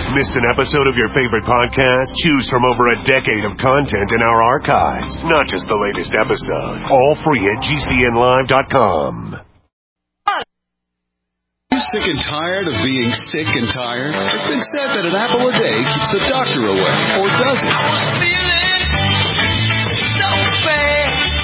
Missed an episode of your favorite podcast? Choose from over a decade of content in our archives. Not just the latest episode. All free at GCNlive.com. Sick and tired of being sick and tired? It's been said that an apple a day keeps the doctor away. Or does it? I was feeling so bad.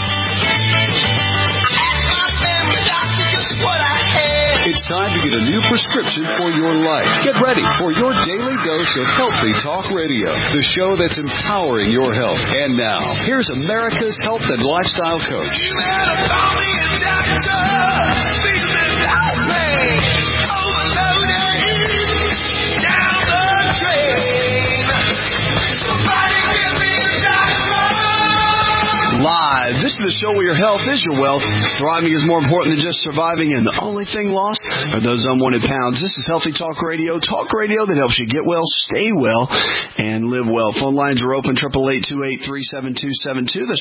I asked my family doctor just what I had. It's time to get a new prescription for your life. Get ready for your daily dose of Healthy Talk Radio, the show that's empowering your health. And now, here's America's health and lifestyle coach. You had a phony and doctor. Speak this out, man. Overloaded down the drain. Somebody give me a doctor. Live. This is the show where your health is your wealth. Thriving is more important than just surviving, and the only thing lost are those unwanted pounds. This is Healthy Talk Radio that helps you get well, stay well, and live well. Phone lines are open, 888-283-7272. That's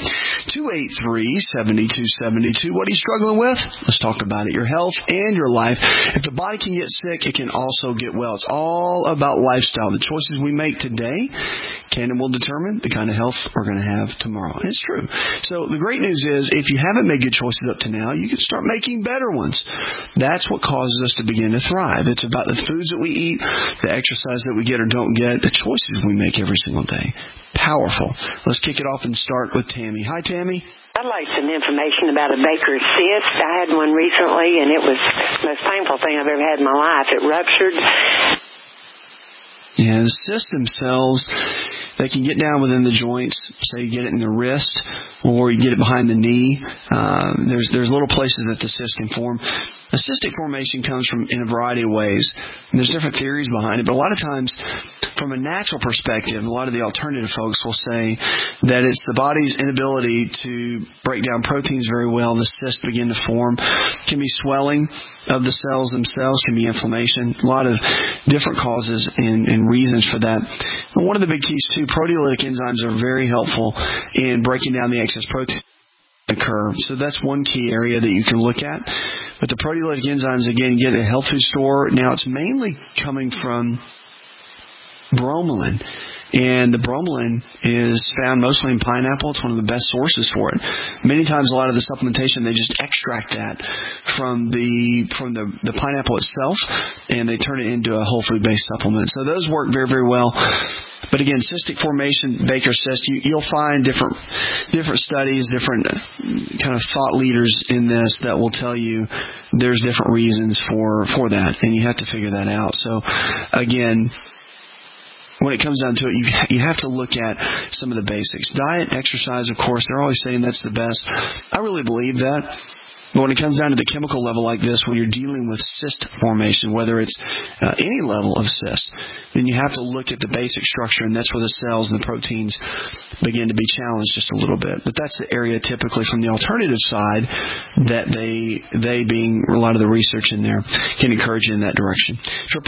888-283-7272. What are you struggling with? Let's talk about it. Your health and your life. If the body can get sick, it can also get well. It's all about lifestyle. The choices we make today can and will determine the kind of health we're going to have tomorrow. And it's true. So the great news is, if you haven't made good choices up to now, you can start making better ones. That's what causes us to begin to thrive. It's about the foods that we eat, the exercise that we get or don't get, the choices we make every single day. Powerful. Let's kick it off and start with Tammy. Hi, Tammy. I'd like some information about a Baker's cyst. I had one recently, and it was the most painful thing I've ever had in my life. It ruptured. Yeah, the cysts themselves, they can get down within the joints. Say you get it in the wrist or you get it behind the knee. There's little places that the cyst can form. A cystic formation comes from in a variety of ways. And there's different theories behind it, but a lot of times, from a natural perspective, a lot of the alternative folks will say that it's the body's inability to break down proteins very well. The cysts begin to form. It can be swelling of the cells themselves, can be inflammation. A lot of different causes and reasons for that. And one of the big keys, too, proteolytic enzymes are very helpful in breaking down the excess protein occur. So that's one key area that you can look at. But the proteolytic enzymes, again, you get at a health food store. Now, it's mainly coming from bromelain. And the bromelain is found mostly in pineapple. It's one of the best sources for it. Many times, a lot of the supplementation, they just extract that from the pineapple itself, and they turn it into a whole food-based supplement. So those work very, very well. But again, cystic formation, Baker's cyst, you'll find different studies, different kind of thought leaders in this that will tell you there's different reasons for that, and you have to figure that out. So again, when it comes down to it, you have to look at some of the basics. Diet, exercise, of course, they're always saying that's the best. I really believe that. But when it comes down to the chemical level like this, when you're dealing with cyst formation, whether it's any level of cyst, then you have to look at the basic structure, and that's where the cells and the proteins begin to be challenged just a little bit. But that's the area typically from the alternative side that they being a lot of the research in there, can encourage you in that direction.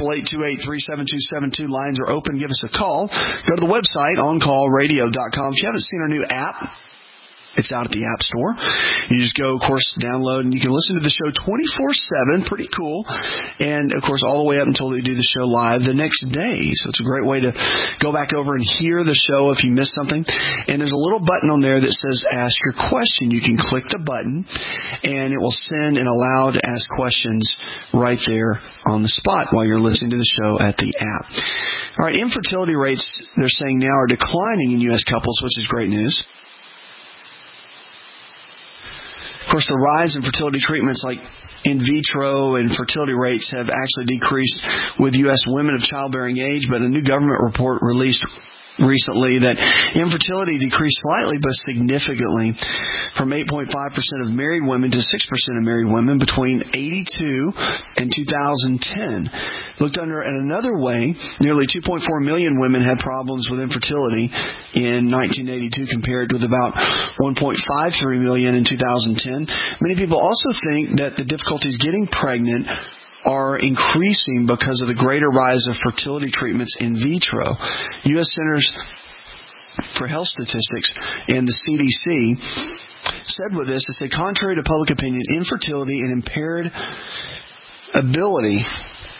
888-283-7272. Lines are open. Give us a call. Go to the website, OnCallRadio.com. If you haven't seen our new app, it's out at the App Store. You just go, of course, download, and you can listen to the show 24/7. Pretty cool. And, of course, all the way up until we do the show live the next day. So it's a great way to go back over and hear the show if you missed something. And there's a little button on there that says Ask Your Question. You can click the button, and it will send and allow to ask questions right there on the spot while you're listening to the show at the app. All right, infertility rates, they're saying now, are declining in U.S. couples, which is great news. Of course, the rise in fertility treatments like in vitro and fertility rates have actually decreased with U.S. women of childbearing age, but a new government report released recently that infertility decreased slightly but significantly from 8.5% of married women to 6% of married women between 82 and 2010. Looked under at another way, nearly 2.4 million women had problems with infertility in 1982 compared with about 1.53 million in 2010. Many people also think that the difficulties getting pregnant are increasing because of the greater rise of fertility treatments in vitro. U.S. Centers for Health Statistics and the CDC said with this, they say, contrary to public opinion, infertility and impaired ability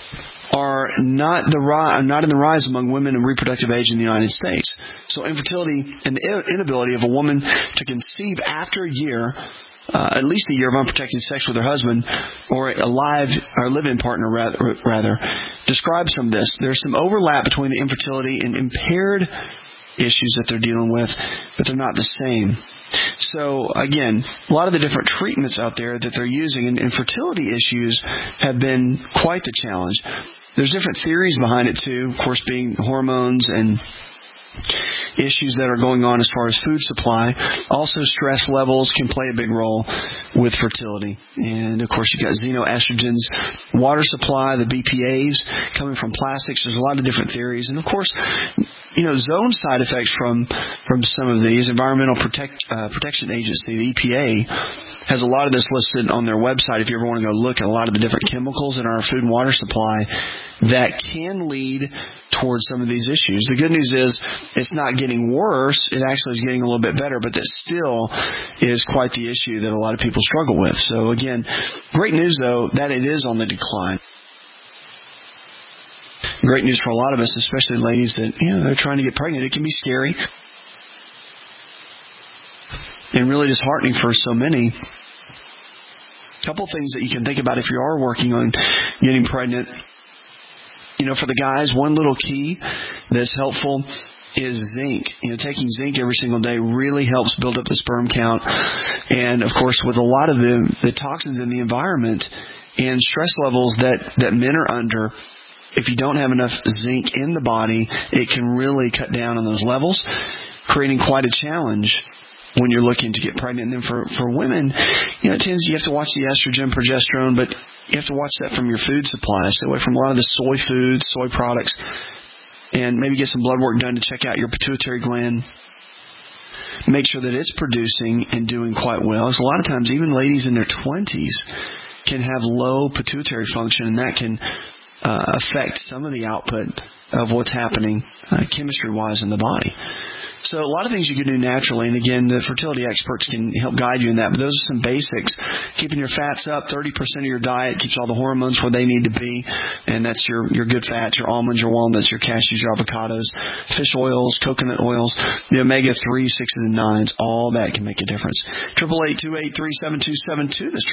are not in the rise among women in reproductive age in the United States. So infertility and the inability of a woman to conceive after a year, at least a year of unprotected sex with her husband or a live-in partner rather, describes some of this. There's some overlap between the infertility and impaired issues that they're dealing with, but they're not the same. So, again, a lot of the different treatments out there that they're using and infertility issues have been quite the challenge. There's different theories behind it, too, of course, being hormones and issues that are going on as far as food supply. Also, stress levels can play a big role with fertility. And, of course, you've got xenoestrogens, water supply, the BPAs coming from plastics. There's a lot of different theories. And, of course, zone side effects from some of these. Environmental Protection Agency, the EPA, has a lot of this listed on their website if you ever want to go look at a lot of the different chemicals in our food and water supply that can lead towards some of these issues. The good news is it's not getting worse. It actually is getting a little bit better, but that still is quite the issue that a lot of people struggle with. So, again, great news, though, that it is on the decline. Great news for a lot of us, especially ladies that, they're trying to get pregnant. It can be scary and really disheartening for so many. A couple things that you can think about if you are working on getting pregnant. For the guys, one little key that's helpful is zinc. Taking zinc every single day really helps build up the sperm count. And, of course, with a lot of the toxins in the environment and stress levels that men are under, if you don't have enough zinc in the body, it can really cut down on those levels, creating quite a challenge when you're looking to get pregnant. And then for women, you have to watch the estrogen, progesterone, but you have to watch that from your food supply. Stay away from a lot of the soy foods, soy products, and maybe get some blood work done to check out your pituitary gland. Make sure that it's producing and doing quite well. Because a lot of times, even ladies in their 20s can have low pituitary function, and that can affect some of the output of what's happening chemistry-wise in the body. So a lot of things you can do naturally, and again, the fertility experts can help guide you in that, but those are some basics. Keeping your fats up, 30% of your diet keeps all the hormones where they need to be, and that's your good fats, your almonds, your walnuts, your cashews, your avocados, fish oils, coconut oils, the omega-3, 6s, and 9s, all that can make a difference. 888-283-7272, that's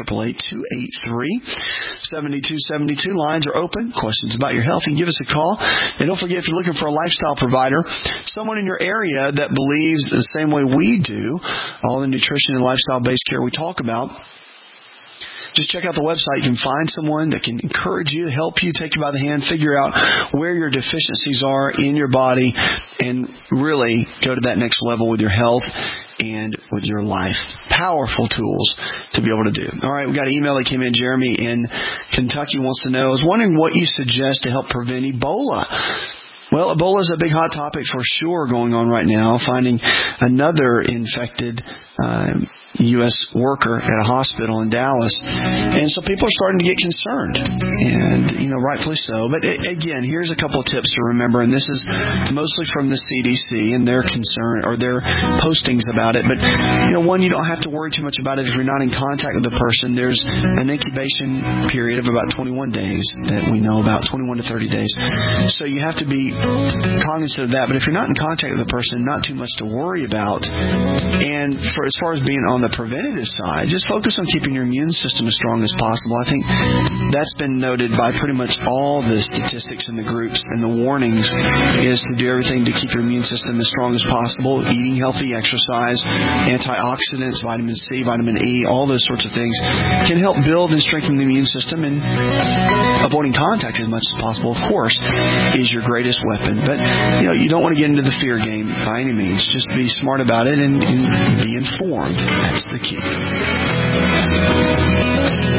888-283-7272. Lines are open. Questions about your health, you can give us a call. And don't forget, if you're looking for a lifestyle provider, someone in your area that believes the same way we do, all the nutrition and lifestyle-based care we talk about, just check out the website. You can find someone that can encourage you, help you, take you by the hand, figure out where your deficiencies are in your body, and really go to that next level with your health and with your life. Powerful tools to be able to do. All right, we got an email that came in. Jeremy in Kentucky wants to know, I was wondering what you suggest to help prevent Ebola. Well, Ebola is a big hot topic for sure going on right now. Finding another infected U.S. worker at a hospital in Dallas. And so people are starting to get concerned, and, rightfully so. But again, here's a couple of tips to remember, and this is mostly from the CDC and their concern or their postings about it. But, one, you don't have to worry too much about it if you're not in contact with the person. There's an incubation period of about 21 days that we know about, 21 to 30 days. So you have to be cognizant of that. But if you're not in contact with the person, not too much to worry about. And as far as being on the preventative side, just focus on keeping your immune system as strong as possible. I think that's been noted by pretty much all the statistics in the groups, and the warnings is to do everything to keep your immune system as strong as possible. Eating healthy, exercise, antioxidants, vitamin C, vitamin E, all those sorts of things can help build and strengthen the immune system, and avoiding contact as much as possible, of course, is your greatest weapon. But, you don't want to get into the fear game by any means. Just be smart about it and be informed. That's the key.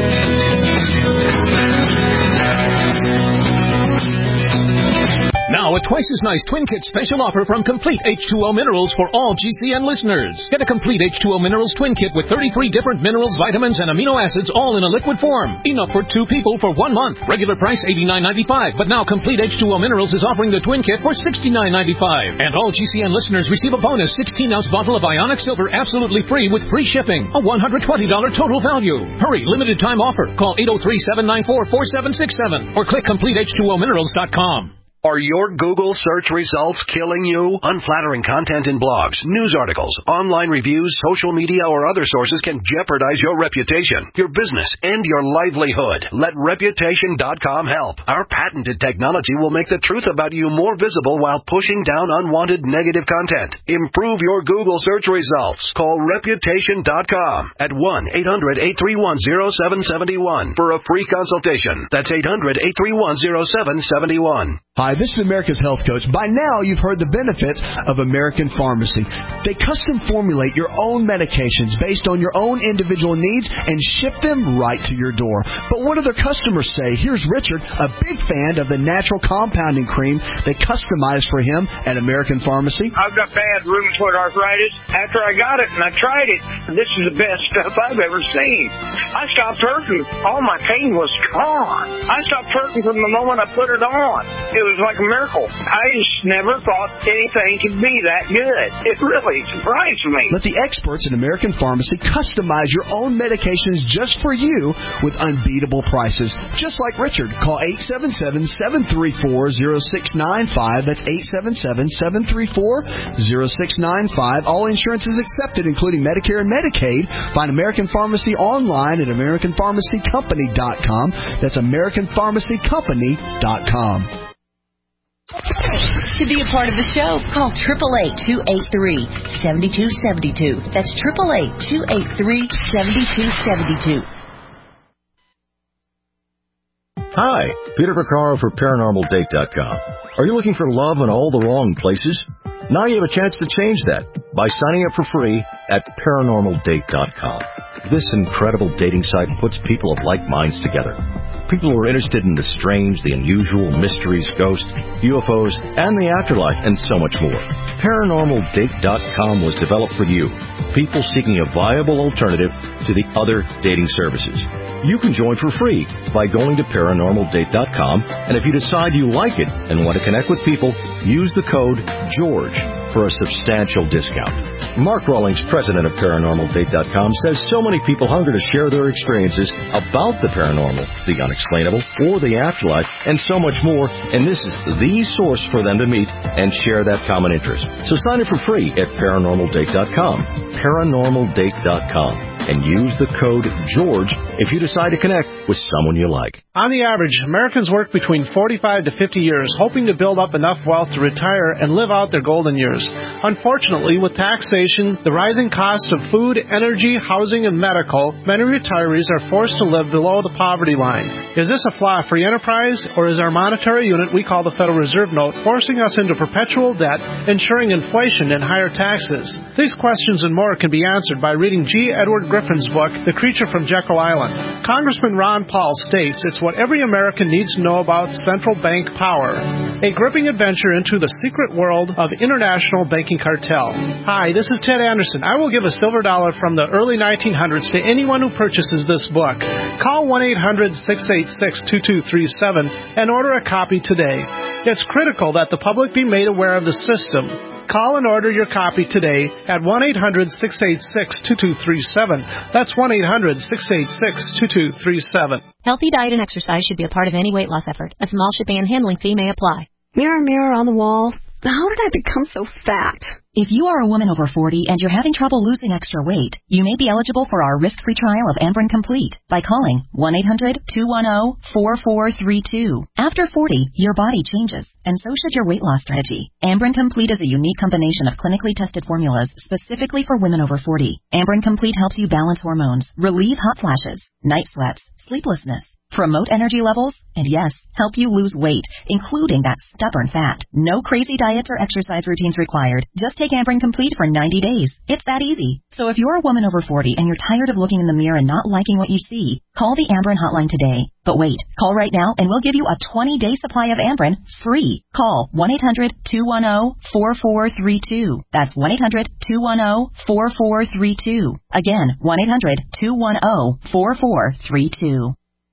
Now a twice-as-nice Twin Kit special offer from Complete H2O Minerals for all GCN listeners. Get a Complete H2O Minerals Twin Kit with 33 different minerals, vitamins, and amino acids all in a liquid form. Enough for 2 people for 1 month. Regular price $89.95, but now Complete H2O Minerals is offering the Twin Kit for $69.95. And all GCN listeners receive a bonus 16-ounce bottle of Ionic Silver absolutely free with free shipping. A $120 total value. Hurry, limited time offer. Call 803-794-4767 or click CompleteH2OMinerals.com. Are your Google search results killing you? Unflattering content in blogs, news articles, online reviews, social media, or other sources can jeopardize your reputation, your business, and your livelihood. Let Reputation.com help. Our patented technology will make the truth about you more visible while pushing down unwanted negative content. Improve your Google search results. Call Reputation.com at 1-800-831-0771 for a free consultation. That's 800-831-0771. Hi, this is America's Health Coach. By now, you've heard the benefits of American Pharmacy. They custom formulate your own medications based on your own individual needs and ship them right to your door. But what do their customers say? Here's Richard, a big fan of the natural compounding cream they customize for him at American Pharmacy. I've got bad rheumatoid arthritis. After I got it and I tried it, this is the best stuff I've ever seen. I stopped hurting. All my pain was gone. I stopped hurting from the moment I put it on. It was like a miracle. I just never thought anything could be that good. It really surprised me. Let the experts at American Pharmacy customize your own medications just for you with unbeatable prices. Just like Richard. Call 877-734-0695. That's 877-734-0695. All insurance is accepted, including Medicare and Medicaid. Find American Pharmacy online at AmericanPharmacyCompany.com. That's AmericanPharmacyCompany.com. To be a part of the show, call 888-283-7272. That's 888-283-7272. Hi, Peter Vaccaro for ParanormalDate.com. Are you looking for love in all the wrong places? Now you have a chance to change that by signing up for free at ParanormalDate.com. This incredible dating site puts people of like minds together. People who are interested in the strange, the unusual, mysteries, ghosts, UFOs, and the afterlife, and so much more. ParanormalDate.com was developed for you, people seeking a viable alternative to the other dating services. You can join for free by going to ParanormalDate.com, and if you decide you like it and want to connect with people, use the code GEORGE for a substantial discount. Mark Rawlings, president of ParanormalDate.com, says so many people hunger to share their experiences about the paranormal, the unexplainable, or the afterlife, and so much more, and this is the source for them to meet and share that common interest. So sign up for free at ParanormalDate.com, ParanormalDate.com, and use the code GEORGE if you decide to connect with someone you like. On the average, Americans work between 45 to 50 years, hoping to build up enough wealth to retire and live out their golden years. Unfortunately, with taxation, the rising cost of food, energy, housing, and medical, many retirees are forced to live below the poverty line. Is this a flaw free enterprise, or is our monetary unit we call the Federal Reserve Note forcing us into perpetual debt, ensuring inflation and higher taxes? These questions and more can be answered by reading G. Edward Griffin's book, The Creature from Jekyll Island. Congressman Ron Paul states it's what every American needs to know about central bank power. A gripping adventure into the secret world of international banking cartel. Hi, this is Ted Anderson. I will give a silver dollar from the early 1900s to anyone who purchases this book. Call 1-800-686-2237 and order a copy today. It's critical that the public be made aware of the system. Call and order your copy today at 1-800-686-2237. That's 1-800-686-2237. Healthy diet and exercise should be a part of any weight loss effort. A small shipping and handling fee may apply. Mirror, mirror on the wall, how did I become so fat? If you are a woman over 40 and you're having trouble losing extra weight, you may be eligible for our risk-free trial of Ambren Complete by calling 1-800-210-4432. After 40, your body changes, and so should your weight loss strategy. Ambren Complete is a unique combination of clinically tested formulas specifically for women over 40. Ambren Complete helps you balance hormones, relieve hot flashes, night sweats, sleeplessness, promote energy levels, and yes, help you lose weight, including that stubborn fat. No crazy diets or exercise routines required. Just take Ambrin Complete for 90 days. It's that easy. So if you're a woman over 40 and you're tired of looking in the mirror and not liking what you see, call the Ambrin hotline today. But wait, call right now and we'll give you a 20-day supply of Ambrin free. Call 1-800-210-4432. That's 1-800-210-4432. Again, 1-800-210-4432.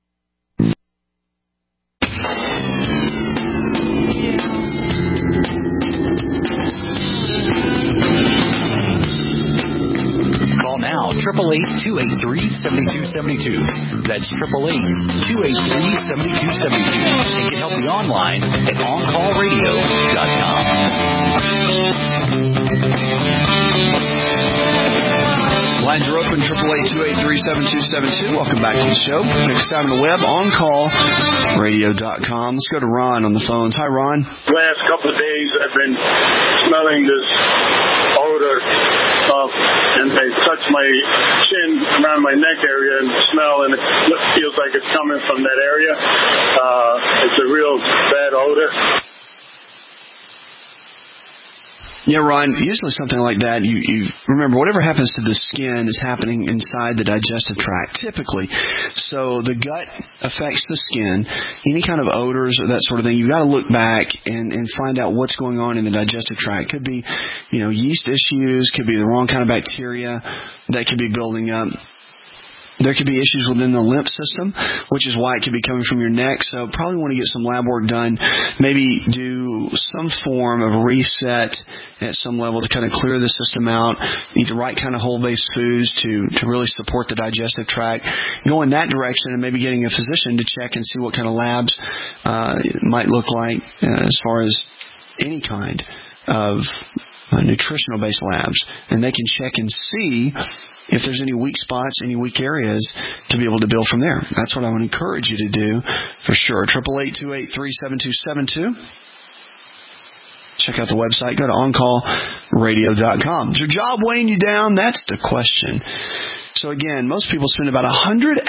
Call now, 888-283-7272. That's 888-283-7272. And get help you online at OnCallRadio.com. Lines are open, 888-283-7272. Welcome back to the show. Next time on the web, OnCallRadio.com. Let's go to Ron on the phones. Hi, Ron. Last couple of days, I've been smelling this odor, and I touch my chin around my neck area and smell, and it feels like it's coming from that area. It's a real bad odor. Yeah, Ron, usually something like that, you remember, whatever happens to the skin is happening inside the digestive tract, typically. So the gut affects the skin. Any kind of odors or that sort of thing, you've got to look back and find out what's going on in the digestive tract. Could be, yeast issues, could be the wrong kind of bacteria that could be building up. There could be issues within the lymph system, which is why it could be coming from your neck. So probably want to get some lab work done, maybe do some form of reset at some level to kind of clear the system out, eat the right kind of whole-based foods to really support the digestive tract. Go in that direction and maybe getting a physician to check and see what kind of labs it might look like as far as any kind of nutritional-based labs. And they can check and see if there's any weak spots, any weak areas, to be able to build from there. That's what I would encourage you to do for sure. 888-283-7272. Check out the website. Go to OnCallRadio.com. Is your job weighing you down? That's the question. So again, most people spend about 100,000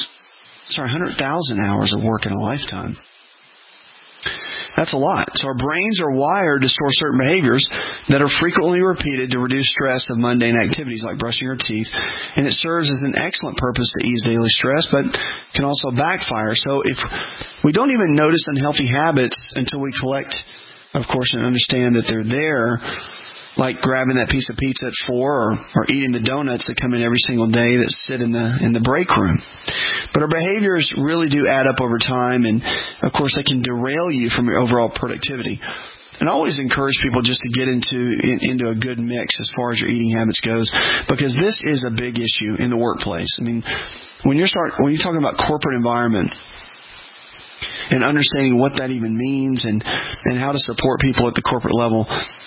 hours of work in a lifetime. That's a lot. So our brains are wired to store certain behaviors that are frequently repeated to reduce stress of mundane activities like brushing your teeth. And it serves as an excellent purpose to ease daily stress, but can also backfire. So if we don't even notice unhealthy habits until we collect, of course, and understand that they're there, like grabbing that piece of pizza at 4 or eating the donuts that come in every single day that sit in the break room. But our behaviors really do add up over time, and, of course, they can derail you from your overall productivity. And I always encourage people just to get into a good mix as far as your eating habits goes, because this is a big issue in the workplace. I mean, when you're talking about corporate environment and understanding what that even means and how to support people at the corporate level,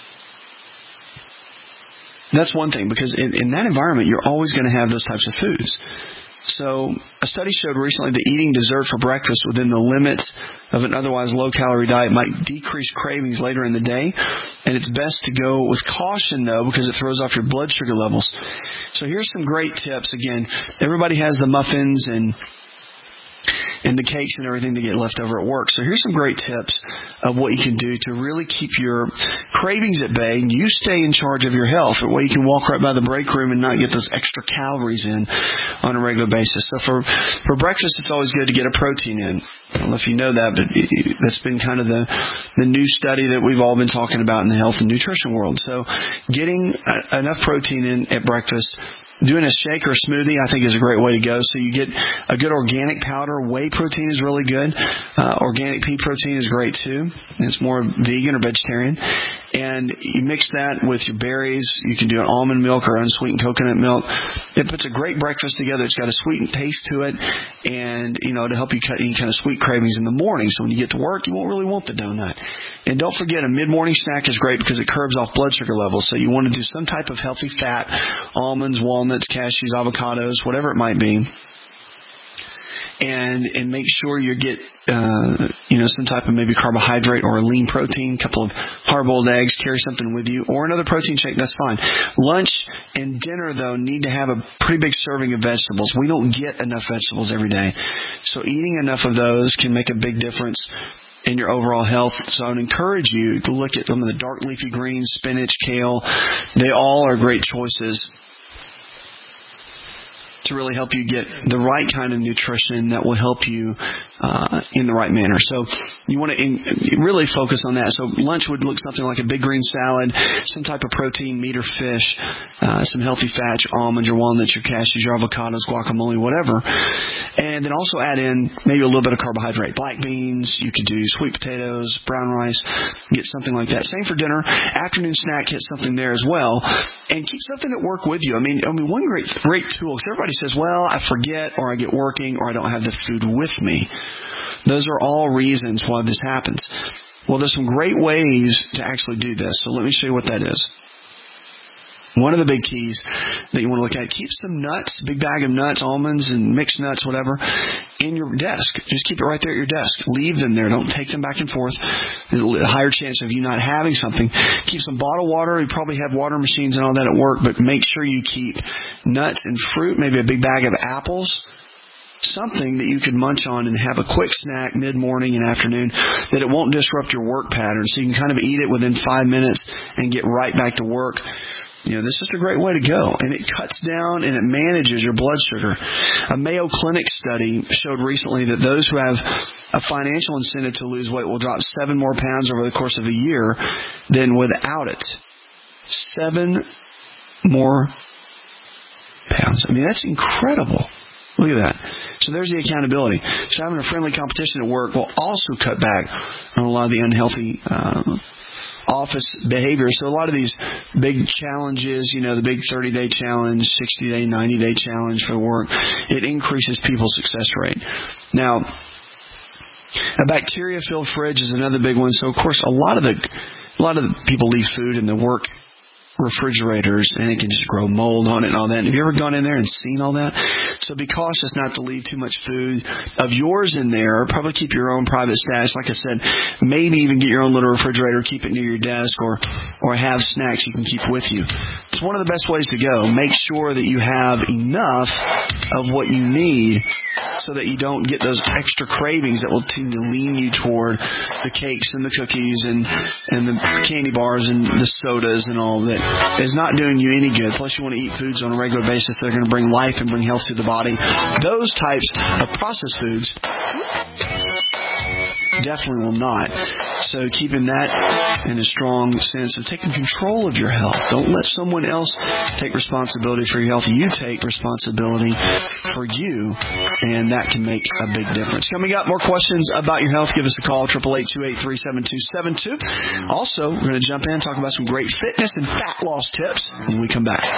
that's one thing, because in that environment, you're always going to have those types of foods. So a study showed recently that eating dessert for breakfast within the limits of an otherwise low-calorie diet might decrease cravings later in the day. And it's best to go with caution, though, because it throws off your blood sugar levels. So here's some great tips. Again, everybody has the muffins and the cakes and everything that get left over at work. So here's some great tips of what you can do to really keep your cravings at bay and you stay in charge of your health. That way you can walk right by the break room and not get those extra calories in on a regular basis. So for breakfast, it's always good to get a protein in. I don't know if you know that, but that's been kind of the new study that we've all been talking about in the health and nutrition world. So getting enough protein in at breakfast. Doing a shake or a smoothie, I think, is a great way to go. So you get a good organic powder. Whey protein is really good. Organic pea protein is great, too. It's more vegan or vegetarian. And you mix that with your berries. You can do an almond milk or unsweetened coconut milk. It puts a great breakfast together. It's got a sweetened taste to it. And, to help you cut any kind of sweet cravings in the morning. So when you get to work, you won't really want the donut. And don't forget, a mid-morning snack is great because it curbs off blood sugar levels. So you want to do some type of healthy fat, almonds, walnuts, cashews, avocados, whatever it might be. and make sure you get some type of maybe carbohydrate or a lean protein, a couple of hard-boiled eggs, carry something with you, or another protein shake, that's fine. Lunch and dinner, though, need to have a pretty big serving of vegetables. We don't get enough vegetables every day. So eating enough of those can make a big difference in your overall health. So I would encourage you to look at some of the dark leafy greens, spinach, kale. They all are great choices to really help you get the right kind of nutrition that will help you in the right manner. So you want to really focus on that. So lunch would look something like a big green salad, some type of protein, meat or fish, some healthy fats, your almonds, your walnuts, your cashews, your avocados, guacamole, whatever. And then also add in maybe a little bit of carbohydrate. Black beans, you could do sweet potatoes, brown rice, get something like that. Same for dinner. Afternoon snack, hit something there as well. And keep something at work with you. I mean, one great tool, because everybody says, well, I forget, or I get working, or I don't have the food with me. Those are all reasons why this happens. Well, there's some great ways to actually do this. So let me show you what that is. One of the big keys that you want to look at, keep some nuts, big bag of nuts, almonds and mixed nuts, whatever, in your desk. Just keep it right there at your desk. Leave them there. Don't take them back and forth. There's a higher chance of you not having something. Keep some bottled water. You probably have water machines and all that at work, but make sure you keep nuts and fruit, maybe a big bag of apples, something that you could munch on and have a quick snack mid-morning and afternoon that it won't disrupt your work pattern. So you can kind of eat it within 5 minutes and get right back to work. This is a great way to go, and it cuts down and it manages your blood sugar. A Mayo Clinic study showed recently that those who have a financial incentive to lose weight will drop 7 more pounds over the course of a year than without it. 7 more pounds. I mean, that's incredible. Look at that. So there's the accountability. So having a friendly competition at work will also cut back on a lot of the unhealthy office behavior. So a lot of these big challenges, the big 30-day challenge, 60-day, 90-day challenge for work, it increases people's success rate. Now, a bacteria-filled fridge is another big one. So of course, a lot of the people leave food in the work refrigerators, and it can just grow mold on it and all that. Have you ever gone in there and seen all that? So be cautious not to leave too much food of yours in there. Probably keep your own private stash. Like I said, maybe even get your own little refrigerator, keep it near your desk, or have snacks you can keep with you. It's one of the best ways to go. Make sure that you have enough of what you need so that you don't get those extra cravings that will tend to lean you toward the cakes and the cookies and the candy bars and the sodas and all that is not doing you any good. Plus, you want to eat foods on a regular basis that are going to bring life and bring health to the body. Those types of processed foods definitely will not. So keeping that in a strong sense of taking control of your health. Don't let someone else take responsibility for your health. You take responsibility for you, and that can make a big difference. Coming up, more questions about your health. Give us a call, 888-283-7272. Also, we're going to jump in and talk about some great fitness and fat loss tips when we come back.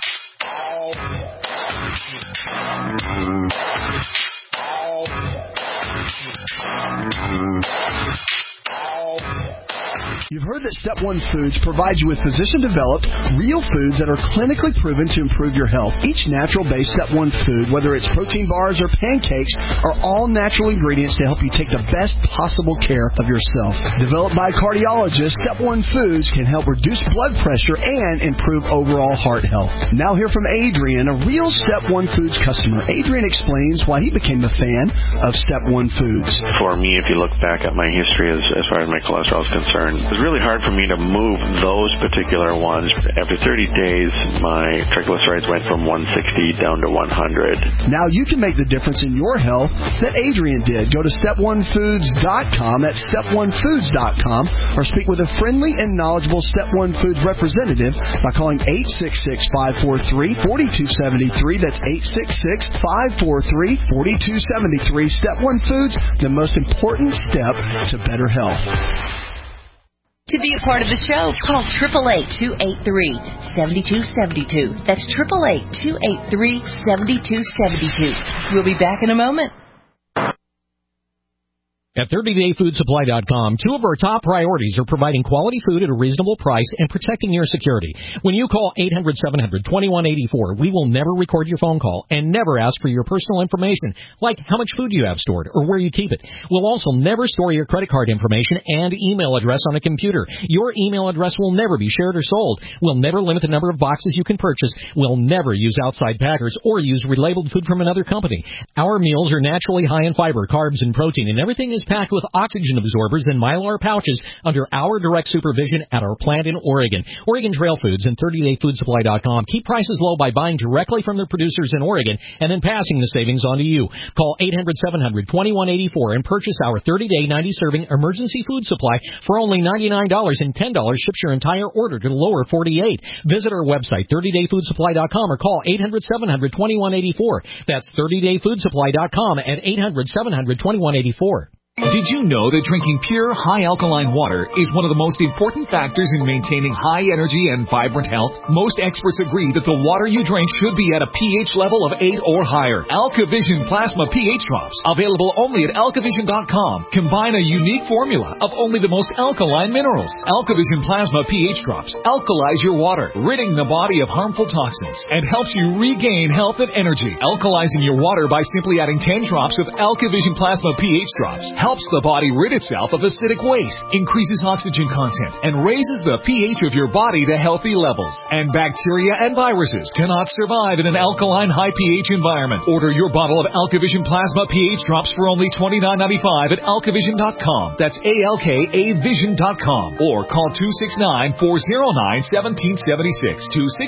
You've heard that Step 1 Foods provides you with physician-developed, real foods that are clinically proven to improve your health. Each natural-based Step 1 food, whether it's protein bars or pancakes, are all natural ingredients to help you take the best possible care of yourself. Developed by cardiologists, Step 1 Foods can help reduce blood pressure and improve overall heart health. Now hear from Adrian, a real Step 1 Foods customer. Adrian explains why he became a fan of Step 1 Foods. For me, if you look back at my history as far as my cholesterol is concerned, it was really hard for me to move those particular ones. After 30 days, my triglycerides went from 160 down to 100. Now you can make the difference in your health that Adrian did. Go to step1foods.com, that's step1foods.com, or speak with a friendly and knowledgeable Step 1 Foods representative by calling 866-543-4273. That's 866-543-4273. Step 1 Foods, the most important step to better health. To be a part of the show, call 888-283-7272. That's 888-283-7272. We'll be back in a moment. At 30dayfoodsupply.com, two of our top priorities are providing quality food at a reasonable price and protecting your security. When you call 800-700-2184, we will never record your phone call and never ask for your personal information, like how much food you have stored or where you keep it. We'll also never store your credit card information and email address on a computer. Your email address will never be shared or sold. We'll never limit the number of boxes you can purchase. We'll never use outside packers or use relabeled food from another company. Our meals are naturally high in fiber, carbs, and protein, and everything is packed with oxygen absorbers and Mylar pouches under our direct supervision at our plant in Oregon. Oregon Trail Foods and 30dayfoodsupply.com keep prices low by buying directly from their producers in Oregon and then passing the savings on to you. Call 800-700-2184 and purchase our 30-day 90-serving emergency food supply for only $99, and $10 ships your entire order to the lower 48. Visit our website, 30dayfoodsupply.com, or call 800-700-2184. That's 30dayfoodsupply.com at 800-700-2184. Did you know that drinking pure, high-alkaline water is one of the most important factors in maintaining high energy and vibrant health? Most experts agree that the water you drink should be at a pH level of 8 or higher. AlkaVision Plasma pH Drops, available only at alkavision.com, combine a unique formula of only the most alkaline minerals. AlkaVision Plasma pH Drops alkalize your water, ridding the body of harmful toxins, and helps you regain health and energy. Alkalizing your water by simply adding 10 drops of AlkaVision Plasma pH Drops helps the body rid itself of acidic waste, increases oxygen content, and raises the pH of your body to healthy levels. And bacteria and viruses cannot survive in an alkaline high pH environment. Order your bottle of AlkaVision Plasma pH Drops for only $29.95 at alkavision.com. That's ALKAvision.com. Or call 269-409-1776.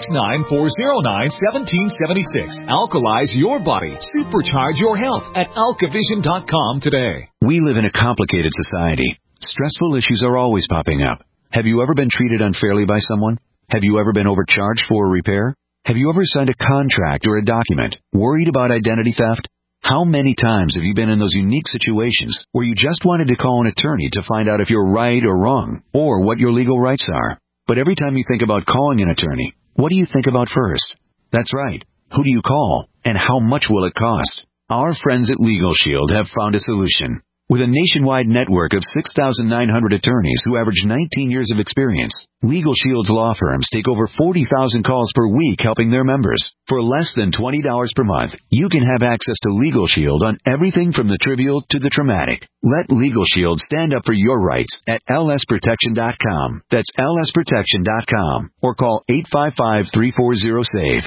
269-409-1776. Alkalize your body. Supercharge your health at alkavision.com today. We live in a complicated society. Stressful issues are always popping up. Have you ever been treated unfairly by someone? Have you ever been overcharged for a repair? Have you ever signed a contract or a document worried about identity theft? How many times have you been in those unique situations where you just wanted to call an attorney to find out if you're right or wrong, or what your legal rights are? But every time you think about calling an attorney, what do you think about first? That's right. Who do you call, and how much will it cost? Our friends at Legal Shield have found a solution. With a nationwide network of 6,900 attorneys who average 19 years of experience, Legal Shield's law firms take over 40,000 calls per week helping their members. For less than $20 per month, you can have access to Legal Shield on everything from the trivial to the traumatic. Let Legal Shield stand up for your rights at lsprotection.com. That's lsprotection.com. Or call 855-340-SAVE,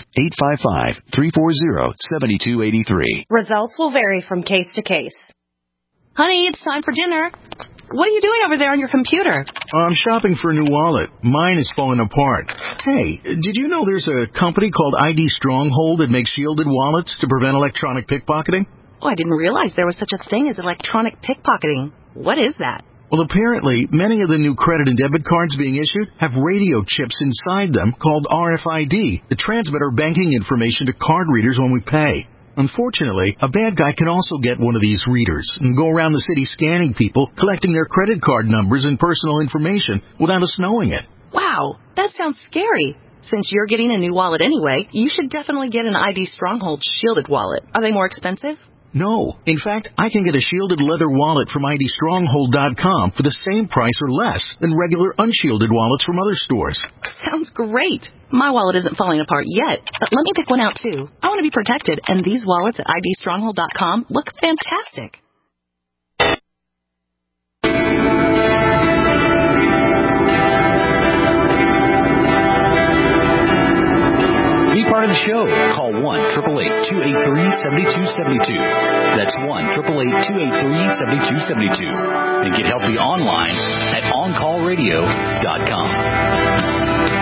855-340-7283. Results will vary from case to case. Honey, it's time for dinner. What are you doing over there on your computer? I'm shopping for a new wallet. Mine is falling apart. Hey, did you know there's a company called ID Stronghold that makes shielded wallets to prevent electronic pickpocketing? Oh, I didn't realize there was such a thing as electronic pickpocketing. What is that? Well, apparently, many of the new credit and debit cards being issued have radio chips inside them called RFID that transmit our banking information to card readers when we pay. Unfortunately, a bad guy can also get one of these readers and go around the city scanning people, collecting their credit card numbers and personal information without us knowing it. Wow, that sounds scary. Since you're getting a new wallet anyway, you should definitely get an ID Stronghold shielded wallet. Are they more expensive? No. In fact, I can get a shielded leather wallet from IDStronghold.com for the same price or less than regular unshielded wallets from other stores. Sounds great. My wallet isn't falling apart yet, but let me pick one out too. I want to be protected, and these wallets at IDStronghold.com look fantastic. Be part of the show. Call 1-888-283-7272. That's 1-888-283-7272. And get healthy online at OnCallRadio.com.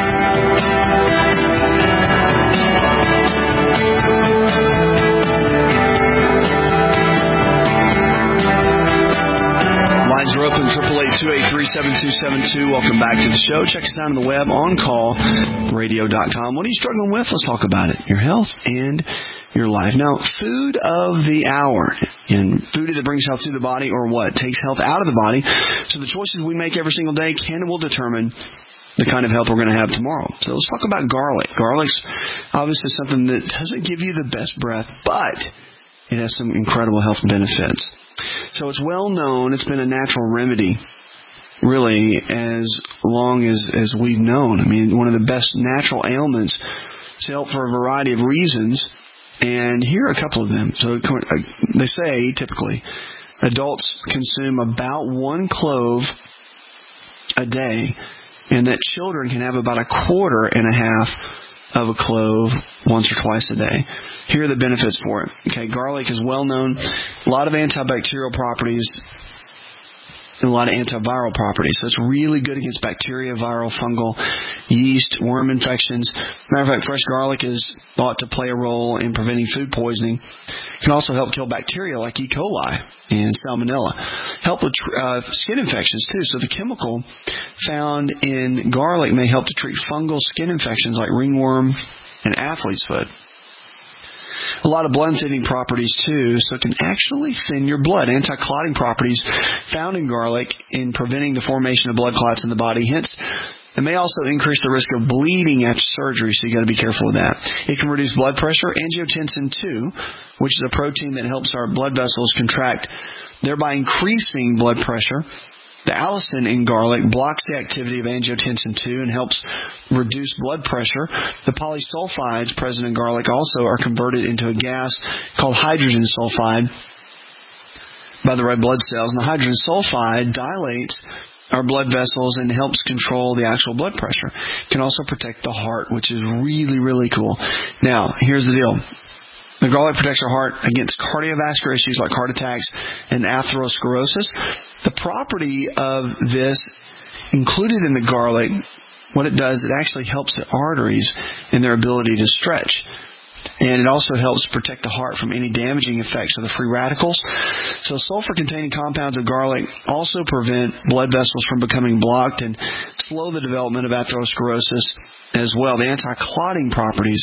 Lines are open, 888-283-7272. Welcome back to the show. Check us out on the web, OnCallRadio.com. What are you struggling with? Let's talk about it. Your health and your life. Now, food of the hour. And food either brings health to the body or what? Takes health out of the body. So the choices we make every single day can and will determine the kind of health we're going to have tomorrow. So let's talk about garlic. Garlic's obviously something that doesn't give you the best breath, but it has some incredible health benefits. So it's well known. It's been a natural remedy, really, as long as we've known. I mean, one of the best natural ailments. It's helped for a variety of reasons, and here are a couple of them. So they say, typically, adults consume about 1 clove a day, and that children can have about 1.25 of a clove once or twice a day. Here are the benefits for it. Okay, garlic is well known. A lot of antibacterial properties, and a lot of antiviral properties. So it's really good against bacteria, viral, fungal, yeast, worm infections. Matter of fact, fresh garlic is thought to play a role in preventing food poisoning. It can also help kill bacteria like E. coli and salmonella. Help with skin infections, too. So the chemical found in garlic may help to treat fungal skin infections like ringworm and athlete's foot. A lot of blood-thinning properties, too, so it can actually thin your blood. Anti-clotting properties found in garlic in preventing the formation of blood clots in the body. Hence, it may also increase the risk of bleeding after surgery, so you got to be careful with that. It can reduce blood pressure. Angiotensin II, which is a protein that helps our blood vessels contract, thereby increasing blood pressure. The allicin in garlic blocks the activity of angiotensin II and helps reduce blood pressure. The polysulfides present in garlic also are converted into a gas called hydrogen sulfide by the red blood cells. And the hydrogen sulfide dilates our blood vessels and helps control the actual blood pressure. It can also protect the heart, which is really, really cool. Now, here's the deal. The garlic protects our heart against cardiovascular issues like heart attacks and atherosclerosis. The property of this included in the garlic, what it does, it actually helps the arteries in their ability to stretch. And it also helps protect the heart from any damaging effects of the free radicals. So sulfur-containing compounds of garlic also prevent blood vessels from becoming blocked and slow the development of atherosclerosis as well. The anti-clotting properties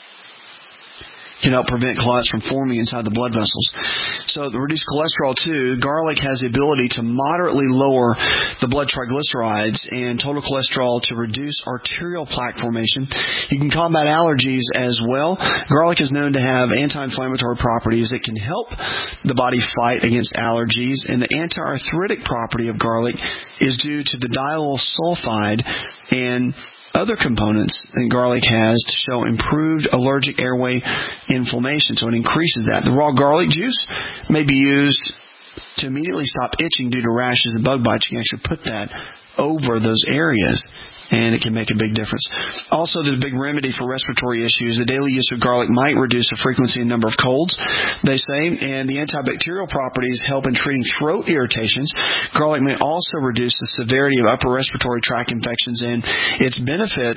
can help prevent clots from forming inside the blood vessels. So to reduce cholesterol, too, garlic has the ability to moderately lower the blood triglycerides and total cholesterol to reduce arterial plaque formation. You can combat allergies as well. Garlic is known to have anti-inflammatory properties that can help the body fight against allergies, and the anti-arthritic property of garlic is due to the diallyl sulfide and other components that garlic has to show improved allergic airway inflammation, so it increases that. The raw garlic juice may be used to immediately stop itching due to rashes and bug bites. You can actually put that over those areas, and it can make a big difference. Also, there's a big remedy for respiratory issues. The daily use of garlic might reduce the frequency and number of colds, they say, and the antibacterial properties help in treating throat irritations. Garlic may also reduce the severity of upper respiratory tract infections, and its benefits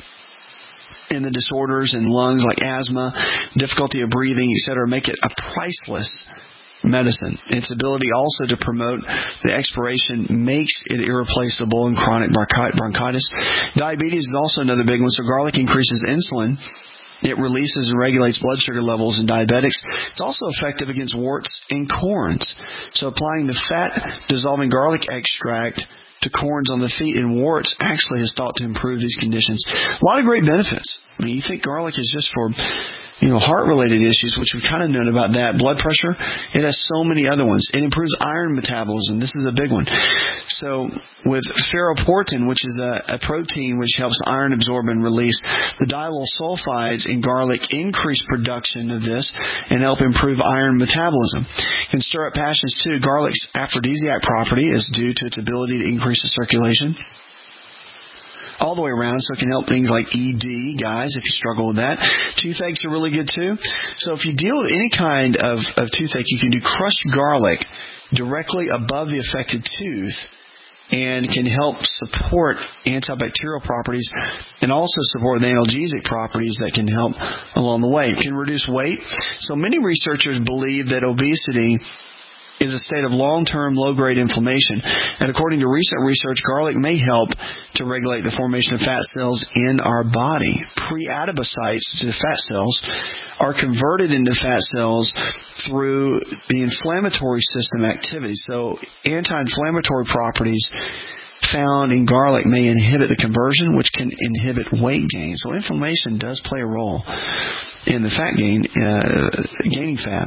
in the disorders in lungs like asthma, difficulty of breathing, etc., make it a priceless medicine. Its ability also to promote the expiration makes it irreplaceable in chronic bronchitis. Diabetes is also another big one. So garlic increases insulin. It releases and regulates blood sugar levels in diabetics. It's also effective against warts and corns. So applying the fat-dissolving garlic extract to corns on the feet and warts actually is thought to improve these conditions. A lot of great benefits. I mean, you think garlic is just for heart-related issues, which we've kind of known about that. Blood pressure, it has so many other ones. It improves iron metabolism. This is a big one. So with ferroportin, which is a protein which helps iron absorb and release, the diallyl sulfides in garlic increase production of this and help improve iron metabolism. It can stir up passions too. Garlic's aphrodisiac property is due to its ability to increase the circulation all the way around, so it can help things like ED, guys, if you struggle with that. Toothaches are really good, too. So if you deal with any kind of toothache, you can do crushed garlic directly above the affected tooth and can help support antibacterial properties and also support the analgesic properties that can help along the way. It can reduce weight. So many researchers believe that obesity is a state of long-term low-grade inflammation. And according to recent research, garlic may help to regulate the formation of fat cells in our body. Pre-adipocytes, which are fat cells, are converted into fat cells through the inflammatory system activity. So anti-inflammatory properties found in garlic may inhibit the conversion, which can inhibit weight gain. So inflammation does play a role in the fat gain, gaining fat.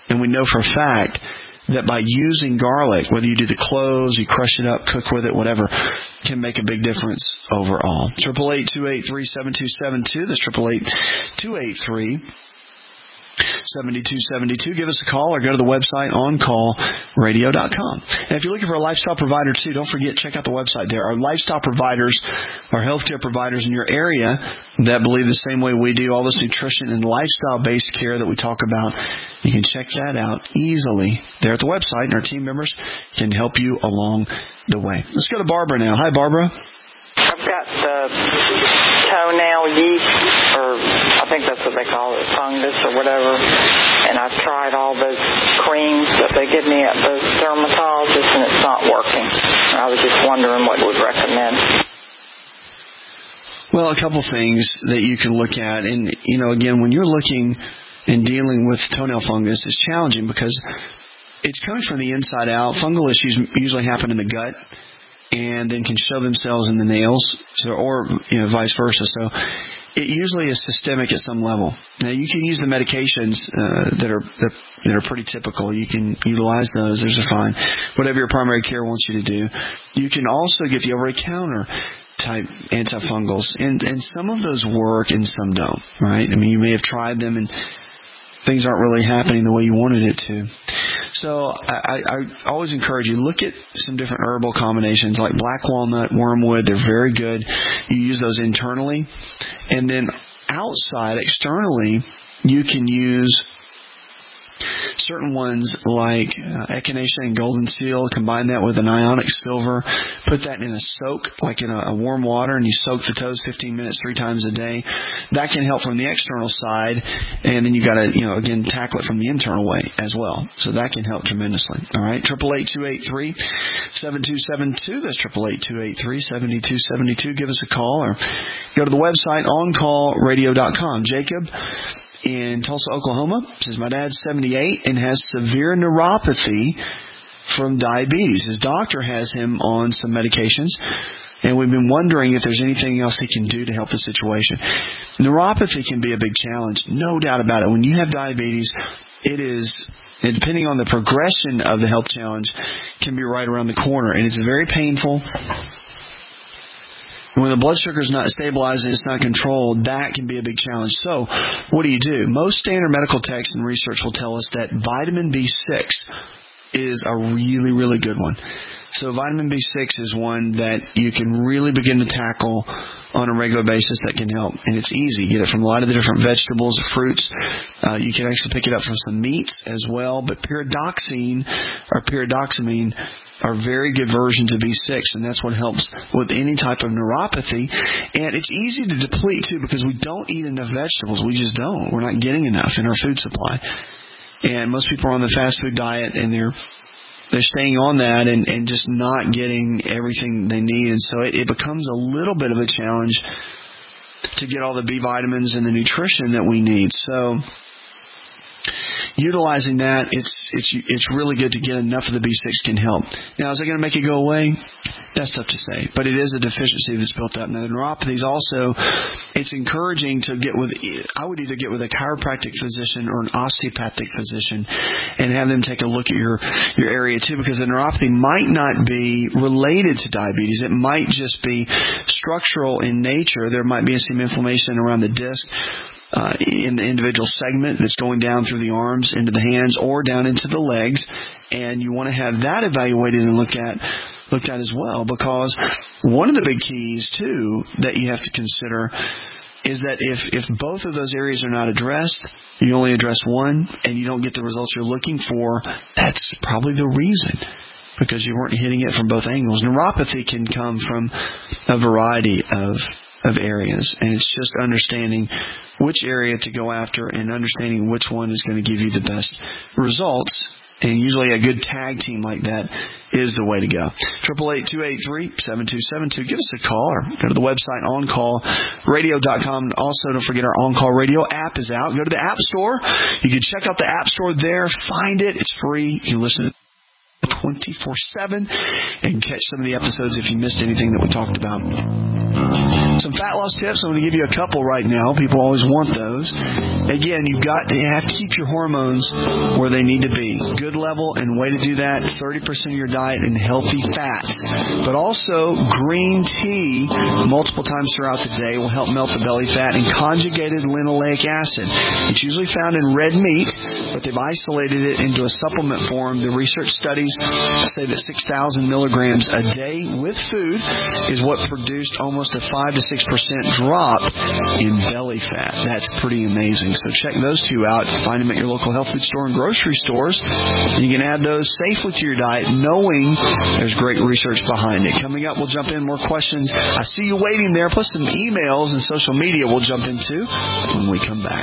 And we know for a fact that by using garlic, whether you do the cloves, you crush it up, cook with it, whatever, can make a big difference overall. 888-283-7272. That's 888-283-7272. Give us a call or go to the website OnCallRadio.com. And if you're looking for a lifestyle provider too, don't forget, check out the website there. Our lifestyle providers, our healthcare providers in your area that believe the same way we do, all this nutrition and lifestyle-based care that we talk about, you can check that out easily there at the website, and our team members can help you along the way. Let's go to Barbara now. Hi, Barbara. I've got toenail yeast, or I think that's what they call it, fungus or whatever, and I've tried all those creams that they give me at the dermatologist, and it's not working. I was just wondering what you would recommend. Well, a couple things that you can look at, and, again, when you're looking and dealing with toenail fungus, it's challenging because it's coming from the inside out. Fungal issues usually happen in the gut and then can show themselves in the nails, or vice versa. So it usually is systemic at some level. Now, you can use the medications that are pretty typical. You can utilize those. Those are fine. Whatever your primary care wants you to do. You can also get the over-the-counter type antifungals, and some of those work and some don't, right? I mean, you may have tried them and things aren't really happening the way you wanted it to. So I always encourage you, look at some different herbal combinations like black walnut, wormwood. They're very good. You use those internally. And then outside, externally, you can use certain ones like echinacea and golden seal. Combine that with an ionic silver. Put that in a soak, like in a warm water, and you soak the toes 15 minutes 3 times a day. That can help from the external side, and then you got to, again, tackle it from the internal way as well. So that can help tremendously. All right, 888-283-7272. That's 888-283-7272. Give us a call or go to the website OnCallRadio.com. Jacob in Tulsa, Oklahoma, says my dad's 78 and has severe neuropathy from diabetes. His doctor has him on some medications, and we've been wondering if there's anything else he can do to help the situation. Neuropathy can be a big challenge, no doubt about it. When you have diabetes, it is, and depending on the progression of the health challenge, can be right around the corner, and it's very painful. When the blood sugar is not stabilized and it's not controlled, that can be a big challenge. So what do? Most standard medical texts and research will tell us that vitamin B6 is a really, really good one. So vitamin B6 is one that you can really begin to tackle on a regular basis that can help. And it's easy. You get it from a lot of the different vegetables, fruits. You can actually pick it up from some meats as well. But pyridoxine or pyridoxamine are very good versions of B6, and that's what helps with any type of neuropathy. And it's easy to deplete, too, because we don't eat enough vegetables. We just don't. We're not getting enough in our food supply. And most people are on the fast food diet, and they're staying on that and just not getting everything they need. And so it becomes a little bit of a challenge to get all the B vitamins and the nutrition that we need. So utilizing that, it's really good to get enough of the B6 can help. Now, is it going to make it go away? That's tough to say, but it is a deficiency that's built up. Now, the neuropathies also, it's encouraging to get with, I would either get with a chiropractic physician or an osteopathic physician and have them take a look at your area too, because the neuropathy might not be related to diabetes. It might just be structural in nature. There might be some inflammation around the disc in the individual segment that's going down through the arms, into the hands, or down into the legs, and you want to have that evaluated and looked at as well, because one of the big keys too that you have to consider is that if both of those areas are not addressed, you only address one and you don't get the results you're looking for, that's probably the reason, because you weren't hitting it from both angles. Neuropathy can come from a variety of areas, and it's just understanding which area to go after and understanding which one is going to give you the best results. And usually a good tag team like that is the way to go. 888-283-7272. Give us a call or go to the website OnCallRadio.com. Also, don't forget our On-Call Radio app is out. Go to the App Store. You can check out the App Store there. Find it. It's free. You can listen to 24/7 and catch some of the episodes if you missed anything that we talked about. Some fat loss tips. I'm going to give you a couple right now. People always want those. Again, you have to keep your hormones where they need to be. Good level, and way to do that, 30% of your diet in healthy fats. But also, green tea multiple times throughout the day will help melt the belly fat, and conjugated linoleic acid. It's usually found in red meat, but they've isolated it into a supplement form. The research studies say that 6,000 milligrams a day with food is what produced almost a 5 to 6% drop in belly fat. That's pretty amazing. So check those two out. Find them at your local health food store and grocery stores. And you can add those safely to your diet, knowing there's great research behind it. Coming up, we'll jump in more questions. I see you waiting there, plus some emails and social media we'll jump into when we come back.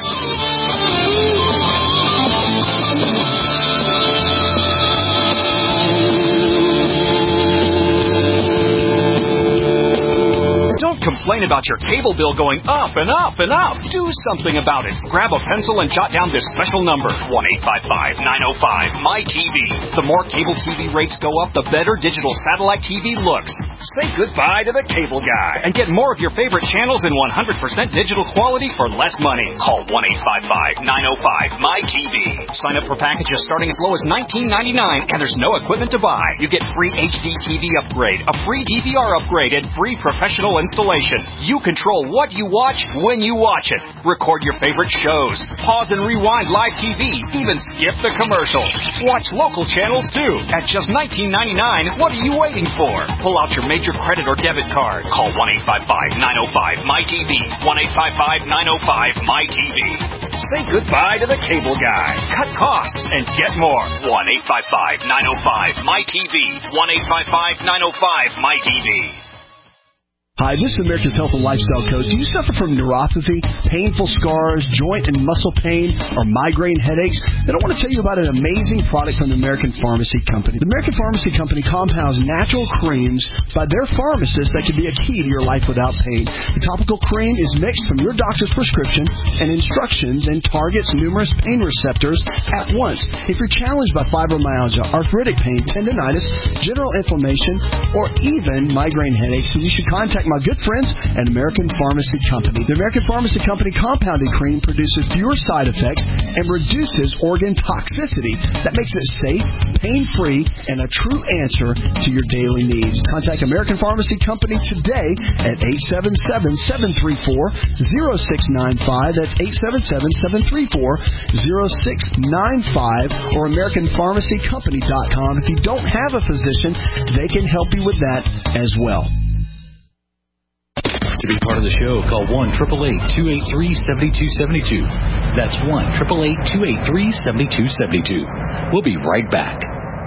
Don't complain about your cable bill going up and up and up. Do something about it. Grab a pencil and jot down this special number, 1-855-905-MY-TV. The more cable TV rates go up, the better digital satellite TV looks. Say goodbye to the cable guy and get more of your favorite channels in 100% digital quality for less money. Call 1-855-905-MY-TV. Sign up for packages starting as low as $19.99, and there's no equipment to buy. You get free HD TV upgrade, a free DVR upgrade, and free professional installation. You control what you watch when you watch it. Record your favorite shows. Pause and rewind live TV. Even skip the commercials. Watch local channels too. At just $19.99, what are you waiting for? Pull out your major credit or debit card. Call 1-855-905-MY-TV. 1-855-905-MY-TV. Say goodbye to the cable guy. Cut costs and get more. 1-855-905-MY-TV. 1-855-905-MY-TV. Hi, this is America's Health and Lifestyle Coach. Do you suffer from neuropathy, painful scars, joint and muscle pain, or migraine headaches? Then I want to tell you about an amazing product from the American Pharmacy Company. The American Pharmacy Company compounds natural creams by their pharmacists that can be a key to your life without pain. The topical cream is mixed from your doctor's prescription and instructions and targets numerous pain receptors at once. If you're challenged by fibromyalgia, arthritic pain, tendinitis, general inflammation, or even migraine headaches, then you should contact my good friends at American Pharmacy Company. The American Pharmacy Company compounded cream produces fewer side effects and reduces organ toxicity. That makes it safe, pain-free, and a true answer to your daily needs. Contact American Pharmacy Company today at 877-734-0695. That's 877-734-0695 or AmericanPharmacyCompany.com. If you don't have a physician, they can help you with that as well. To be part of the show, call 1-888-283-7272. That's 1-888-283-7272. We'll be right back.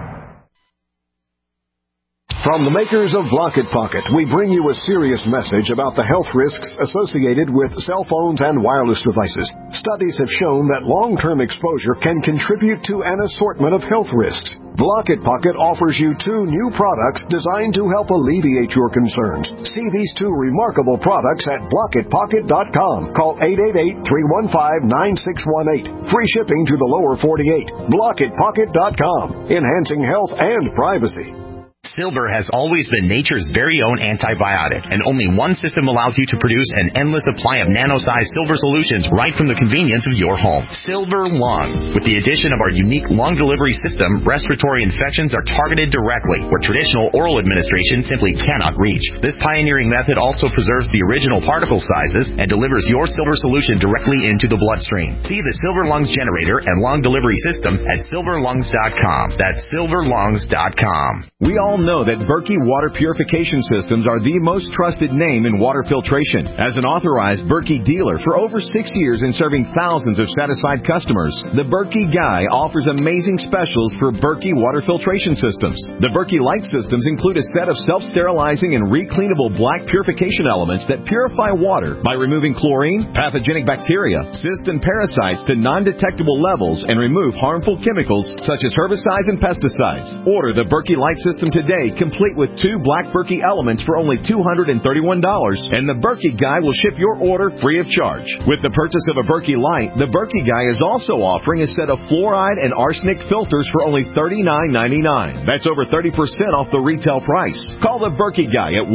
From the makers of Block It Pocket, we bring you a serious message about the health risks associated with cell phones and wireless devices. Studies have shown that long-term exposure can contribute to an assortment of health risks. Block It Pocket offers you 2 new products designed to help alleviate your concerns. See these 2 remarkable products at blockitpocket.com. Call 888-315-9618. Free shipping to the lower 48. Blockitpocket.com. Enhancing health and privacy. Silver has always been nature's very own antibiotic, and only one system allows you to produce an endless supply of nano-sized silver solutions right from the convenience of your home. Silver Lungs. With the addition of our unique lung delivery system, respiratory infections are targeted directly, where traditional oral administration simply cannot reach. This pioneering method also preserves the original particle sizes and delivers your silver solution directly into the bloodstream. See the Silver Lungs generator and lung delivery system at silverlungs.com. That's silverlungs.com. We all know that Berkey Water Purification Systems are the most trusted name in water filtration. As an authorized Berkey dealer for over 6 years and serving thousands of satisfied customers, the Berkey Guy offers amazing specials for Berkey Water Filtration Systems. The Berkey Light Systems include a set of self-sterilizing and recleanable black purification elements that purify water by removing chlorine, pathogenic bacteria, cysts, and parasites to non-detectable levels and remove harmful chemicals such as herbicides and pesticides. Order the Berkey Light System today day, complete with 2 Black Berkey Elements for only $231. And the Berkey Guy will ship your order free of charge. With the purchase of a Berkey Light, the Berkey Guy is also offering a set of fluoride and arsenic filters for only $39.99. That's over 30% off the retail price. Call the Berkey Guy at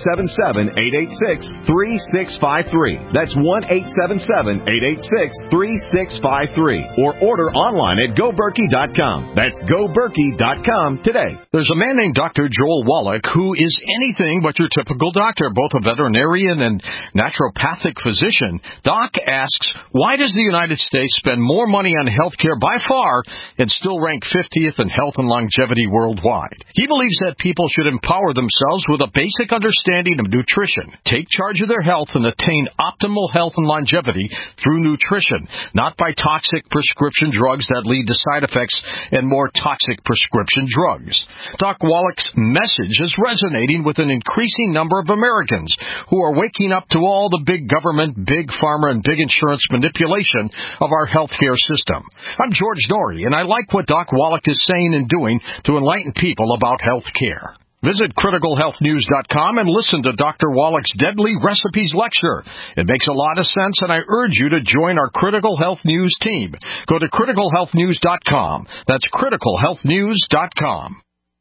1-877-886-3653. That's 1-877-886-3653. Or order online at GoBerkey.com. That's GoBerkey.com today. There's a man named Dr. Joel Wallach who is anything but your typical doctor, both a veterinarian and naturopathic physician. Doc asks, why does the United States spend more money on health care by far and still rank 50th in health and longevity worldwide? He believes that people should empower themselves with a basic understanding of nutrition, take charge of their health, and attain optimal health and longevity through nutrition, not by toxic prescription drugs that lead to side effects and more toxic prescription drugs. Doc Wallach's message is resonating with an increasing number of Americans who are waking up to all the big government, big pharma, and big insurance manipulation of our healthcare system. I'm George Norrie, and I like what Doc Wallach is saying and doing to enlighten people about health care. Visit criticalhealthnews.com and listen to Dr. Wallach's Deadly Recipes lecture. It makes a lot of sense, and I urge you to join our Critical Health News team. Go to criticalhealthnews.com. That's criticalhealthnews.com.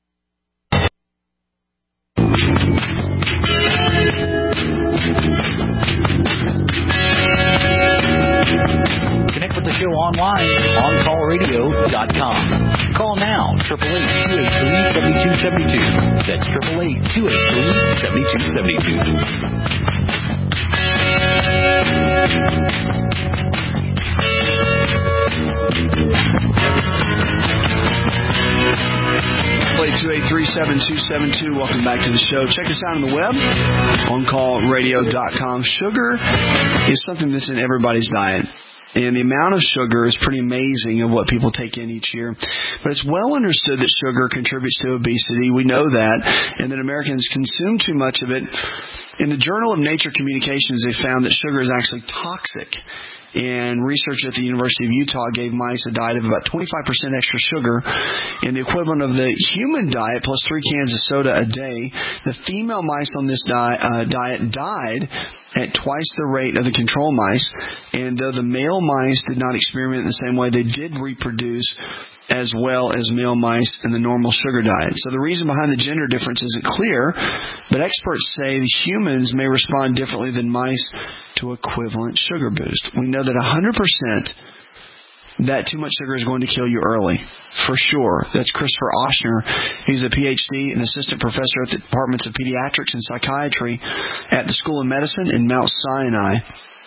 Connect with the show online, OnCallRadio.com. Call now, 888-283-7272. That's 888-283-7272. Welcome back to the show. Check us out on the web, OnCallRadio.com. Sugar is something that's in everybody's diet. And the amount of sugar is pretty amazing of what people take in each year. But it's well understood that sugar contributes to obesity. We know that. And that Americans consume too much of it. In the Journal of Nature Communications, they found that sugar is actually toxic. And research at the University of Utah gave mice a diet of about 25% extra sugar, and the equivalent of the human diet plus 3 cans of soda a day. The female mice on this diet died at twice the rate of the control mice, and though the male mice did not experiment in the same way, they did reproduce as well as male mice in the normal sugar diet. So the reason behind the gender difference isn't clear, but experts say the humans may respond differently than mice to equivalent sugar boost. We know that 100% that too much sugar is going to kill you early, for sure. That's Christopher Ochsner. He's a PhD and assistant professor at the Departments of Pediatrics and Psychiatry at the School of Medicine in Mount Sinai.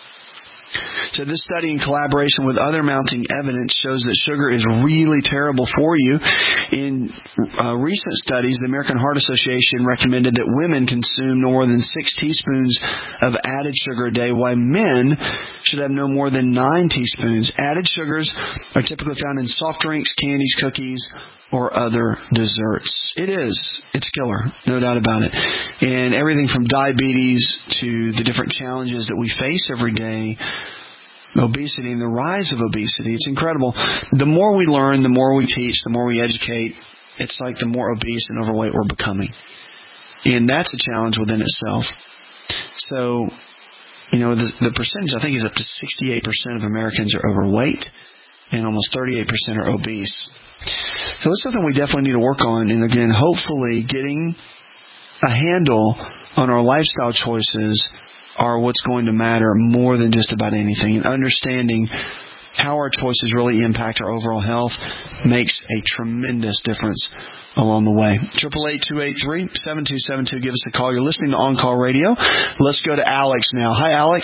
So this study, in collaboration with other mounting evidence, shows that sugar is really terrible for you. In recent studies, the American Heart Association recommended that women consume no more than 6 teaspoons of added sugar a day, while men should have no more than 9 teaspoons. Added sugars are typically found in soft drinks, candies, cookies, or other desserts. It's killer, no doubt about it. And everything from diabetes to the different challenges that we face every day, obesity and the rise of obesity, it's incredible. The more we learn, the more we teach, the more we educate, it's like the more obese and overweight we're becoming. And that's a challenge within itself. So, the percentage, I think, is up to 68% of Americans are overweight and almost 38% are obese. So it's something we definitely need to work on. And again, hopefully getting a handle on our lifestyle choices are what's going to matter more than just about anything. And understanding how our choices really impact our overall health makes a tremendous difference along the way. 888-283-7272. Give us a call. You're listening to On Call Radio. Let's go to Alex now. Hi, Alex.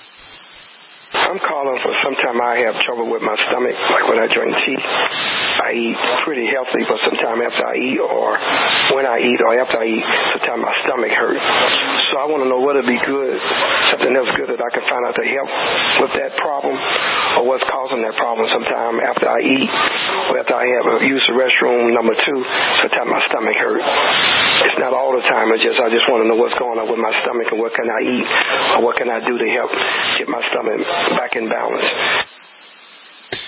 I'm calling for sometime I have trouble with my stomach, like when I drink tea. I eat pretty healthy, but sometime after I eat or when I eat or after I eat, sometimes my stomach hurts. So I want to know what would be good, something else good that I can find out to help with that problem or what's causing that problem. Sometime after I eat or after I have used the restroom, number 2, sometimes my stomach hurts. It's not all the time. I just want to know what's going on with my stomach and what can I eat or what can I do to help get my stomach back in balance.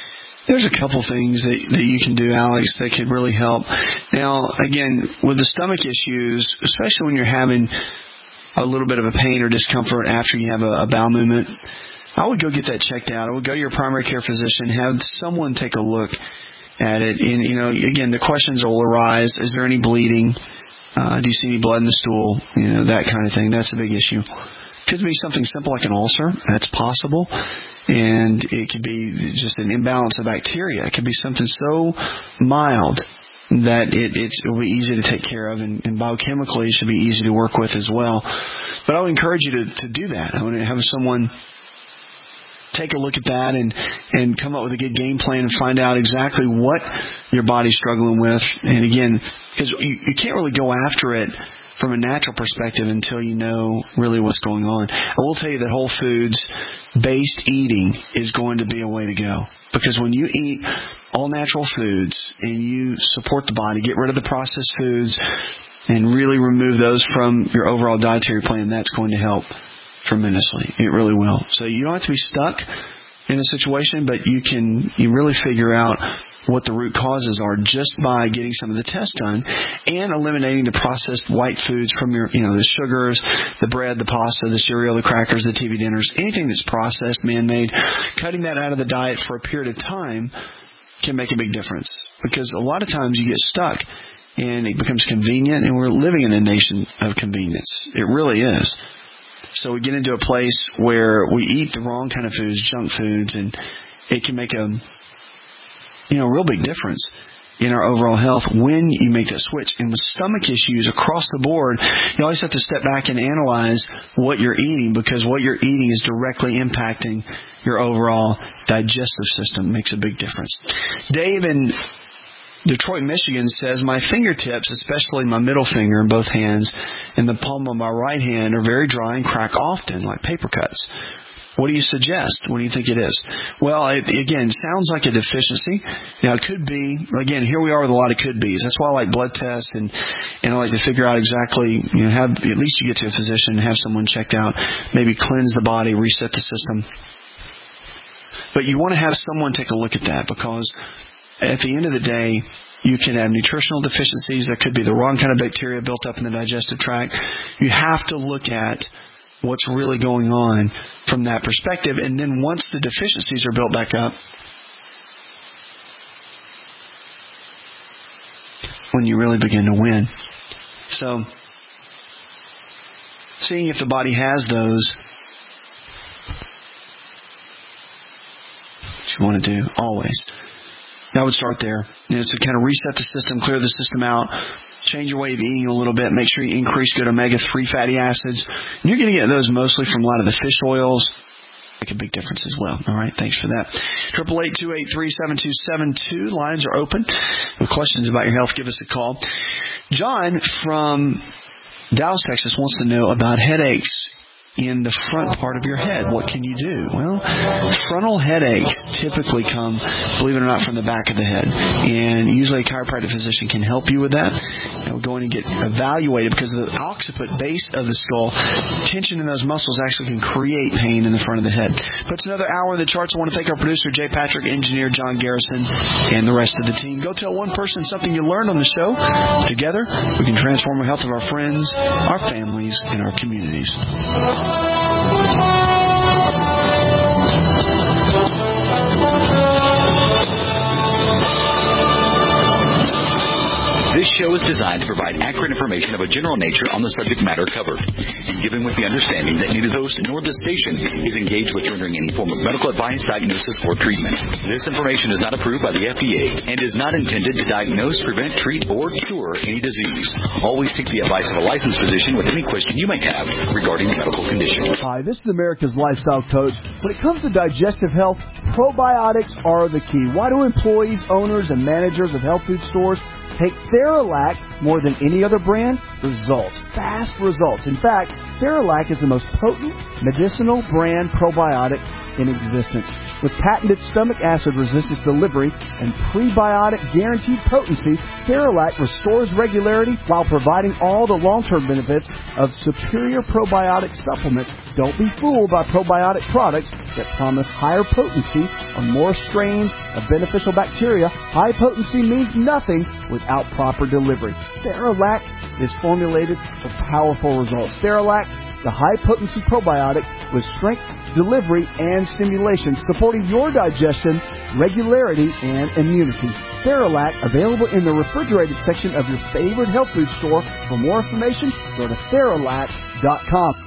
There's a couple things that you can do, Alex, that could really help. Now, again, with the stomach issues, especially when you're having a little bit of a pain or discomfort after you have a bowel movement, I would go get that checked out. I would go to your primary care physician, have someone take a look at it. And, again, the questions will arise. Is there any bleeding? Do you see any blood in the stool? That kind of thing. That's a big issue. Could be something simple like an ulcer. That's possible. And it could be just an imbalance of bacteria. It could be something so mild that it will be easy to take care of, and biochemically it should be easy to work with as well. But I would encourage you to do that. I would have someone take a look at that and come up with a good game plan and find out exactly what your body's struggling with. And again, because you can't really go after it from a natural perspective until you know really what's going on. I will tell you that whole foods-based eating is going to be a way to go. Because when you eat all natural foods and you support the body, get rid of the processed foods, and really remove those from your overall dietary plan, that's going to help tremendously. It really will. So you don't have to be stuck in a situation, but you really figure out what the root causes are just by getting some of the tests done and eliminating the processed white foods from your, the sugars, the bread, the pasta, the cereal, the crackers, the TV dinners, anything that's processed, man-made. Cutting that out of the diet for a period of time can make a big difference, because a lot of times you get stuck and it becomes convenient, and we're living in a nation of convenience. It really is. So we get into a place where we eat the wrong kind of foods, junk foods, and it can make a real big difference in our overall health when you make that switch. And with stomach issues across the board, you always have to step back and analyze what you're eating, because what you're eating is directly impacting your overall digestive system. It makes a big difference. Dave in Detroit, Michigan says, my fingertips, especially my middle finger and both hands and the palm of my right hand, are very dry and crack often, like paper cuts. What do you suggest? What do you think it is? Well, again, sounds like a deficiency. Now, it could be, again, here we are with a lot of could-bes. That's why I like blood tests, and I like to figure out exactly, at least you get to a physician and have someone checked out, maybe cleanse the body, reset the system. But you want to have someone take a look at that, because at the end of the day, you can have nutritional deficiencies. That could be the wrong kind of bacteria built up in the digestive tract. You have to look at what's really going on from that perspective. And then once the deficiencies are built back up, when you really begin to win. So, seeing if the body has those, what you want to do, always. I would start there. So kind of reset the system, clear the system out, change your way of eating a little bit, make sure you increase good omega-3 fatty acids. And you're going to get those mostly from a lot of the fish oils. Make a big difference as well. All right, thanks for that. 888-283-7272. Lines are open. With questions about your health, give us a call. John from Dallas, Texas wants to know about headaches in the front part of your head. What can you do? Well, frontal headaches typically come, believe it or not, from the back of the head. And usually a chiropractic physician can help you with that. And we're going to get evaluated, because the occiput base of the skull, tension in those muscles actually can create pain in the front of the head. But it's another hour in the charts. I want to thank our producer, Jay Patrick, engineer John Garrison, and the rest of the team. Go tell one person something you learned on the show. Together, we can transform the health of our friends, our families, and our communities. This show is designed to provide accurate information of a general nature on the subject matter covered, and given with the understanding that neither the host nor the station is engaged with rendering any form of medical advice, diagnosis, or treatment. This information is not approved by the FDA and is not intended to diagnose, prevent, treat, or cure any disease. Always seek the advice of a licensed physician with any question you may have regarding a medical condition. Hi, this is America's Lifestyle Coach. When it comes to digestive health, probiotics are the key. Why do employees, owners, and managers of health food stores take Theralac more than any other brand? Results. Fast results. In fact, Theralac is the most potent medicinal brand probiotic in existence. With patented stomach acid resistance delivery and prebiotic guaranteed potency, Theralac restores regularity while providing all the long-term benefits of superior probiotic supplements. Don't be fooled by probiotic products that promise higher potency on more strains of beneficial bacteria. High potency means nothing without proper delivery. Theralac is formulated for powerful results. Theralac, the high-potency probiotic with strength, delivery, and stimulation, supporting your digestion, regularity, and immunity. Theralac, available in the refrigerated section of your favorite health food store. For more information, go to Theralac.com.